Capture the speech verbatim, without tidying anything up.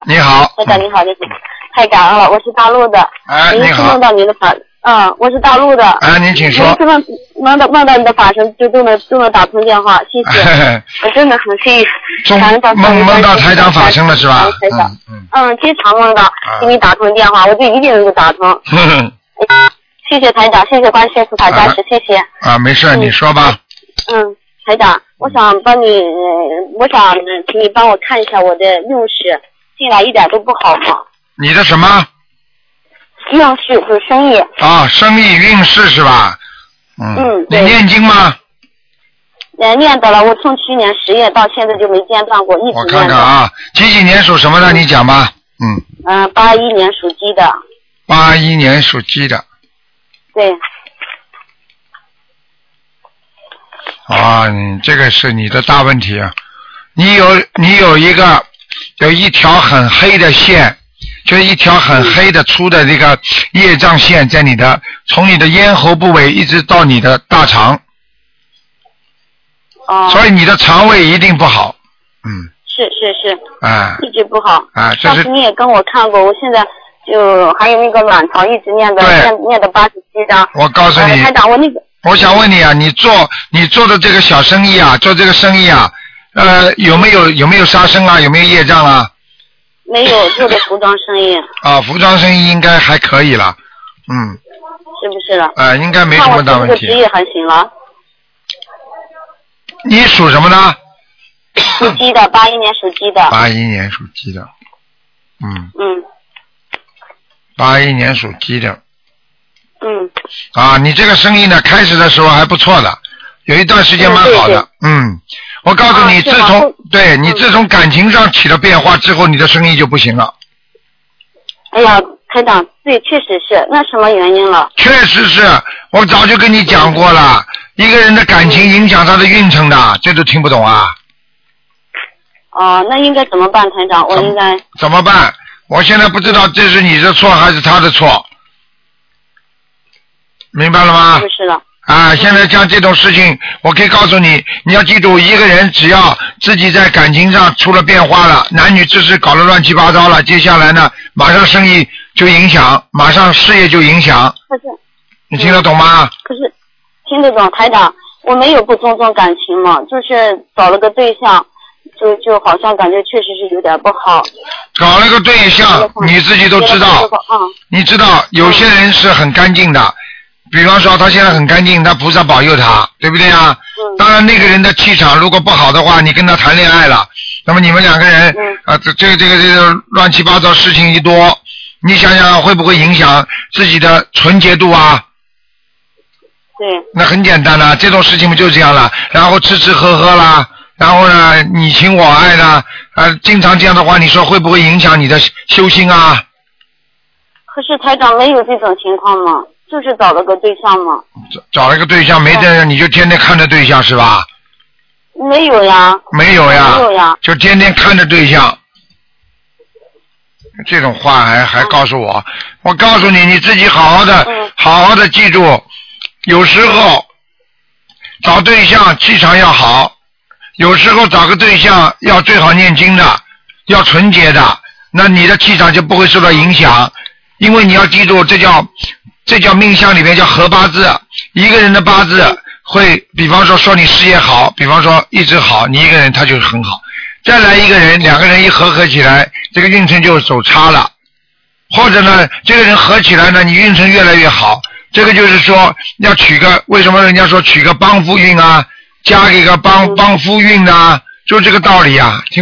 你好。 台长你好，你好，太感恩了，我是大陆的。 哎，你好。 梦到你的法，嗯，我是大陆的。 哎，您请说。 每次梦梦到梦到你的法身，就都能都能打通电话，谢谢。我真的很幸运。 梦梦到台长法身了是吧？ 嗯嗯。嗯，经常梦到给你打通电话，我就一定能够打通。谢谢台长，谢谢观世音菩萨加持，谢谢。 啊，没事，你说吧。 嗯，台长，我想帮你，我想请你帮我看一下我的运势，近来一点都不好嘛。 你的什么？ 运势就是生意。 啊，生意运势是吧？嗯。 嗯。 你念经吗？ 呃，念的了，我从去年十月到现在就没间断过，一直念的。 我看看啊，几几年属什么的？你讲吧。嗯。 嗯，八一年属鸡的。 八一年属鸡的。 对。 啊，你这个是你的大问题啊！你有你有一个有一条很黑的线，就是一条很黑的粗的这个业障线，在你的从你的咽喉部位一直到你的大肠。 哦。 所以你的肠胃一定不好。嗯。 是是是。 啊。 一直不好。 啊，这是。 上次你也跟我看过，我现在就还有那个卵巢一直念的念念的八十七章。 我告诉你。 台长，我那个。 我想问你啊，你做你做的这个小生意啊，做这个生意啊，呃，有没有有没有杀生啊？有没有业障啊？ 没有，做的服装生意。 啊，服装生意应该还可以了，嗯。 是不是了？ 呃，应该没什么大问题。 那我这个职业还行了。 你属什么呢？ 属鸡的，八一年属鸡的。 八一年属鸡的，嗯。 嗯。 八一年属鸡的。 嗯。 啊，你这个生意呢，开始的时候还不错的，有一段时间蛮好的。嗯, 对对嗯，我告诉你，啊、自从对你自从感情上起了变化之后，你的生意就不行了。 哎呀，台长，对，确实是，那什么原因了？ 确实是，我早就跟你讲过了，一个人的感情影响他的运程的，这都听不懂啊。 哦，那应该怎么办，台长？我应该怎么办？我现在不知道这是你的错还是他的错。明白了吗？ 就是了。 啊，现在像这种事情，我可以告诉你，你要记住，一个人只要自己在感情上出了变化了，男女之事搞得乱七八糟了，接下来呢，马上生意就影响，马上事业就影响。 可是， 你听得懂吗？ 可是听得懂，台长，我没有不尊重感情嘛，就是找了个对象，就就好像感觉确实是有点不好。 搞了个对象，你自己都知道， 嗯、 你知道有些人是很干净的。嗯比方说他现在很干净，他菩萨保佑他，对不对啊？嗯、当然那个人的气场如果不好的话，你跟他谈恋爱了，那么你们两个人、嗯、啊，这这个这个这个乱七八糟事情一多，你想想会不会影响自己的纯洁度啊？ 对。 那很简单啦，这种事情不就这样了？然后吃吃喝喝啦，然后呢你情我爱啦，呃，经常这样的话，你说会不会影响你的修心啊？ 可是台长没有这种情况吗？就是找了个对象嘛。 找了个对象没对象，你就天天看着对象是吧？ 没有呀。 没有呀。 没有呀。 就天天看着对象，这种话还还告诉我，我告诉你，你自己好好的，嗯、好好的记住，有时候找对象气场要好，有时候找个对象要最好念经的，要纯洁的，那你的气场就不会受到影响，因为你要记住，这叫。这叫命相里面叫合八字，一个人的八字会，比方说说你事业好，比方说一直好，你一个人他就很好，再来一个人，两个人一合合起来，这个运程就走差了，或者呢，这个人合起来呢，你运程越来越好，这个就是说要娶个，为什么人家说娶个帮夫运啊，嫁给个帮帮夫运啊，就这个道理啊。